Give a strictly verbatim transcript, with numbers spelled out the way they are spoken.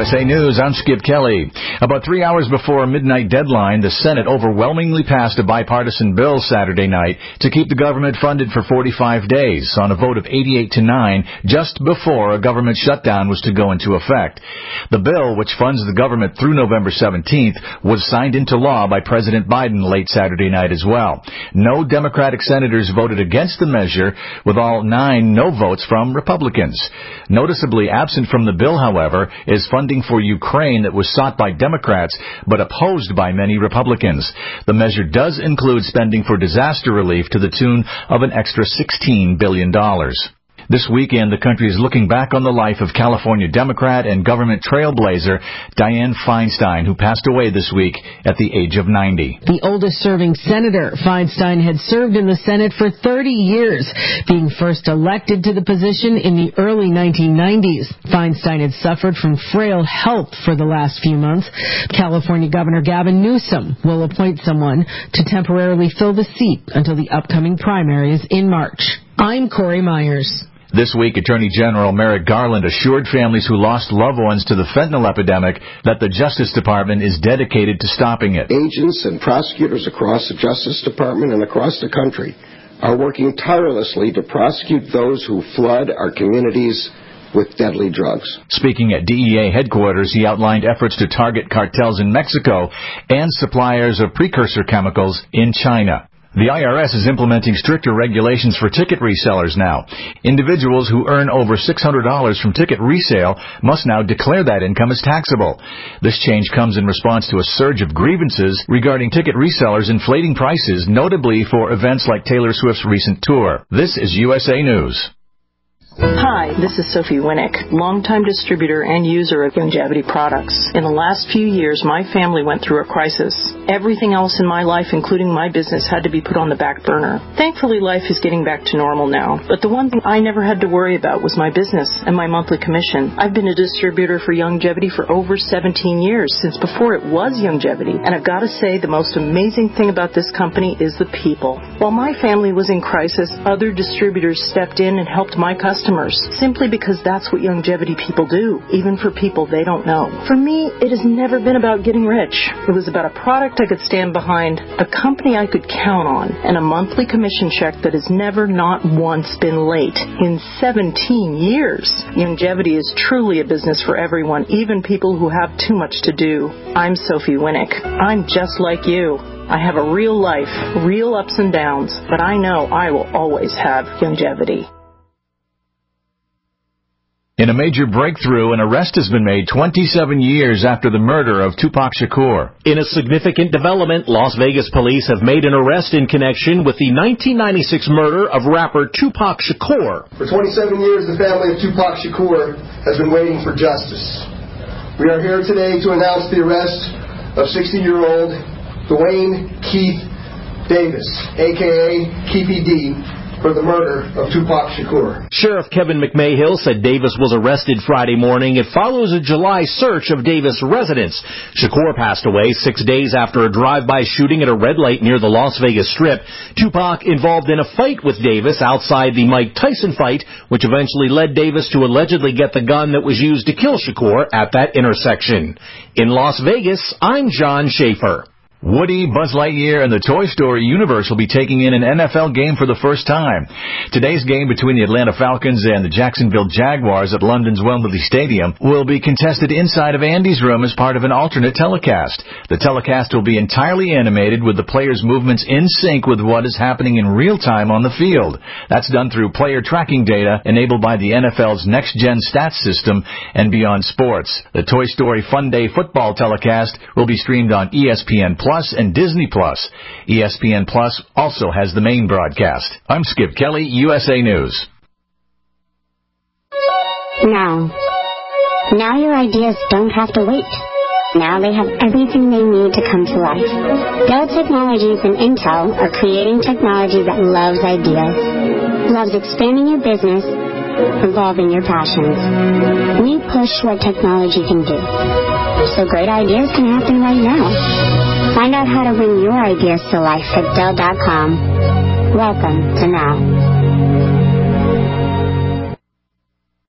S A News, I'm Skip Kelly. About three hours before a midnight deadline, the Senate overwhelmingly passed a bipartisan bill Saturday night to keep the government funded for forty-five days on a vote of eighty-eight to nine just before a government shutdown was to go into effect. The bill, which funds the government through November seventeenth, was signed into law by President Biden late Saturday night as well. No Democratic senators voted against the measure, with all nine no votes from Republicans. Noticeably absent from the bill, however, is funding for Ukraine that was sought by Democrats but opposed by many Republicans. The measure does include spending for disaster relief to the tune of an extra sixteen billion dollars. This weekend, the country is looking back on the life of California Democrat and government trailblazer Dianne Feinstein, who passed away this week at the age of ninety. The oldest-serving senator, Feinstein had served in the Senate for thirty years, being first elected to the position in the early nineteen nineties. Feinstein had suffered from frail health for the last few months. California Governor Gavin Newsom will appoint someone to temporarily fill the seat until the upcoming primaries in March. I'm Corey Myers. This week, Attorney General Merrick Garland assured families who lost loved ones to the fentanyl epidemic that the Justice Department is dedicated to stopping it. Agents and prosecutors across the Justice Department and across the country are working tirelessly to prosecute those who flood our communities with deadly drugs. Speaking at D E A headquarters, he outlined efforts to target cartels in Mexico and suppliers of precursor chemicals in China. The I R S is implementing stricter regulations for ticket resellers now. Individuals who earn over six hundred dollars from ticket resale must now declare that income as taxable. This change comes in response to a surge of grievances regarding ticket resellers inflating prices, notably for events like Taylor Swift's recent tour. This is U S A News. Hi, this is Sophie Winnick, longtime distributor and user of Youngevity products. In the last few years, my family went through a crisis. Everything else in my life, including my business, had to be put on the back burner. Thankfully, life is getting back to normal now, but the one thing I never had to worry about was my business and my monthly commission. I've been a distributor for Youngevity for over seventeen years, since before it was Youngevity, and I've got to say the most amazing thing about this company is the people. While my family was in crisis, other distributors stepped in and helped my customers. Customers, simply because that's what Youngevity people do, even for people they don't know. For me, it has never been about getting rich. It was about a product I could stand behind, a company I could count on, and a monthly commission check that has never, not once, been late. In seventeen years, Youngevity is truly a business for everyone, even people who have too much to do. I'm Sophie Winnick. I'm just like you. I have a real life, real ups and downs, but I know I will always have Youngevity. In a major breakthrough, an arrest has been made twenty-seven years after the murder of Tupac Shakur. In a significant development, Las Vegas police have made an arrest in connection with the nineteen ninety-six murder of rapper Tupac Shakur. For twenty-seven years, the family of Tupac Shakur has been waiting for justice. We are here today to announce the arrest of sixty-year-old Dwayne Keith Davis, a k a. Keefy D., for the murder of Tupac Shakur. Sheriff Kevin McMahill said Davis was arrested Friday morning. It follows a July search of Davis' residence. Shakur passed away six days after a drive-by shooting at a red light near the Las Vegas Strip. Tupac involved in a fight with Davis outside the Mike Tyson fight, which eventually led Davis to allegedly get the gun that was used to kill Shakur at that intersection. In Las Vegas, I'm John Schaefer. Woody, Buzz Lightyear, and the Toy Story universe will be taking in an N F L game for the first time. Today's game between the Atlanta Falcons and the Jacksonville Jaguars at London's Wembley Stadium will be contested inside of Andy's room as part of an alternate telecast. The telecast will be entirely animated with the players' movements in sync with what is happening in real time on the field. That's done through player tracking data enabled by the N F L's next-gen stats system and Beyond Sports. The Toy Story Fun Day football telecast will be streamed on E S P N Plus and Disney Plus. E S P N Plus also has the main broadcast. I'm Skip Kelly, U S A News. Now. Now your ideas don't have to wait. Now they have everything they need to come to life. Dell Technologies and Intel are creating technology that loves ideas, loves expanding your business, evolving your passions. We push what technology can do, so great ideas can happen right now. Find out how to bring your ideas to life at Dell dot com. Welcome to Now.